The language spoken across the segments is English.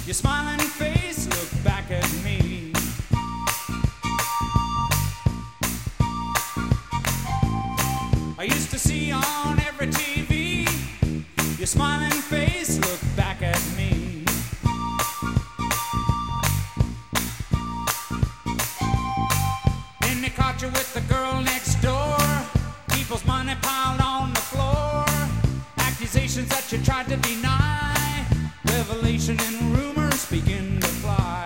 Your smiling face looked back at me. I used to see on every TV, your smiling face looked back at me. Then they caught you with the girl next door. People's money piled on the floor. Accusations that you tried to deny. Revelation and rumors begin to fly.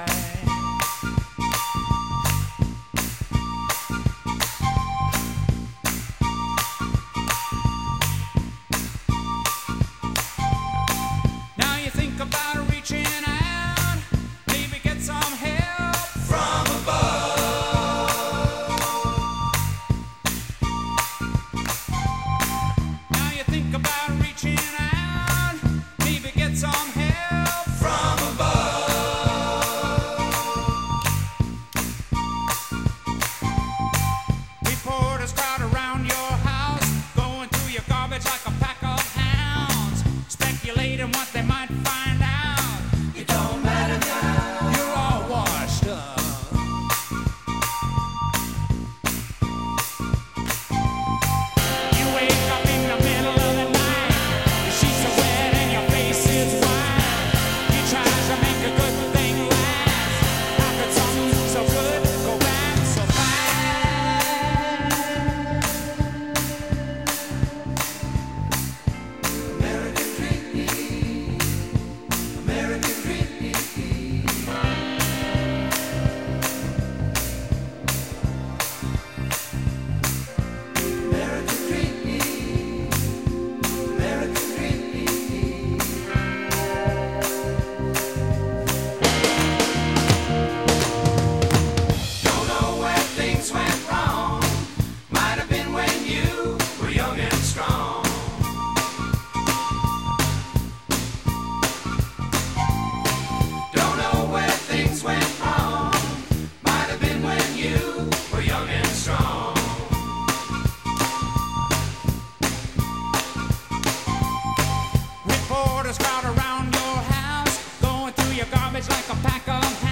Now you think about reaching out, maybe get some help from above. Now you think about reaching out, maybe get some help from above. Reporters crowd around your house, going through your garbage like a pack of hounds, speculating what they might find out. It don't matter now, you're all washed up. You wake up in the middle of the night, your sheets are wet and your face is white. You try to make a good thing last. How could something so good go bad so fast? American dream, American dream. American dream, American dream. Don't know where things went wrong. Might have been when you were young and strong. Don't know where things went wrong. Might have been when you were young and strong. Reporters crowd around your house, going through your garbage like a pack of hounds.